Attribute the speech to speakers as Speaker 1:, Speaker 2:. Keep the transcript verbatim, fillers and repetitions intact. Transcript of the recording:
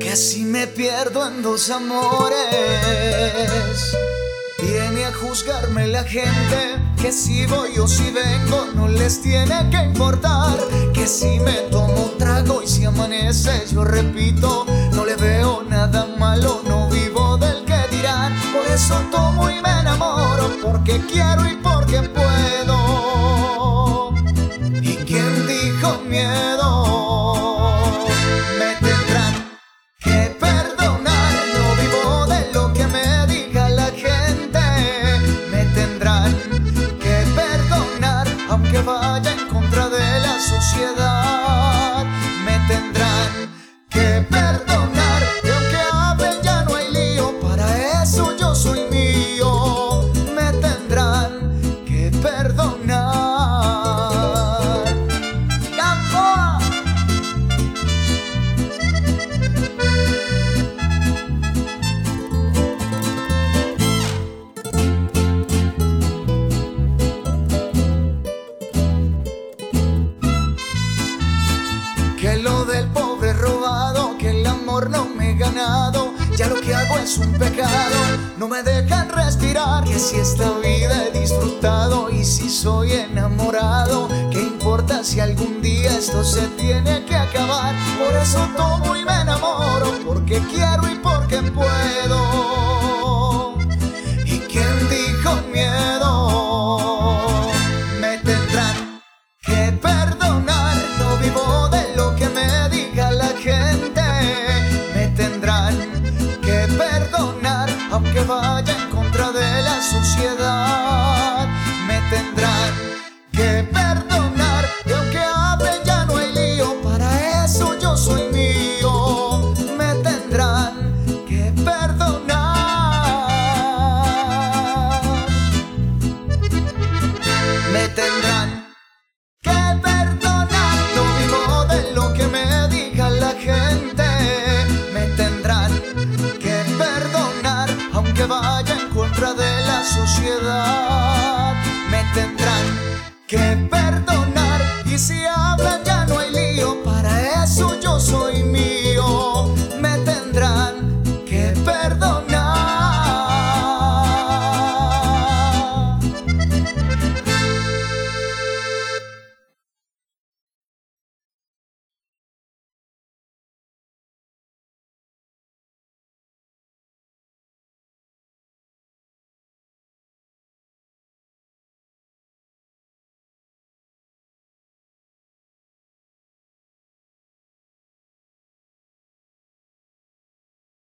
Speaker 1: Que si me pierdo en dos amores, viene a juzgarme la gente. Que si voy o si vengo no les tiene que importar. Que si me tomo un trago y si amanece yo repito, no le veo nada malo, no vivo del que dirán. Por eso tomo y me enamoro, porque quiero y porque puedo. ¿Y quién dijo miedo? Me tendrán que perdonar, no vivo de lo que me diga la gente. Me tendrán que perdonar, aunque vaya en contra de la sociedad. Me tendrán que perdonar, y aunque hablen ya no hay lío, para eso yo soy mío. Me tendrán que perdonar. ¡Gamboa! Que lo del pobre robado, que el amor no me he ganado, ya lo que hago es un pecado, no me dejan respirar. Que si esta vida he disfrutado y si soy enamorado, ¿qué importa si algún día esto se tiene que acabar? Por eso tomo y me enamoro, porque quiero y porque puedo. ¿Y quién dijo miedo? Me tendrán que perdonar, no vivo de lo que me diga la gente. Me tendrán que perdonar, aunque vaya en contra de la sociedad. Me tendrán que perdonar, y aunque hablen ya no hay lío, para eso yo soy mío. Me tendrán que perdonar. Me tendrán que perdonar, no vivo de lo que me diga la gente. Me tendrán que perdonar, aunque vaya en contra de la sociedad.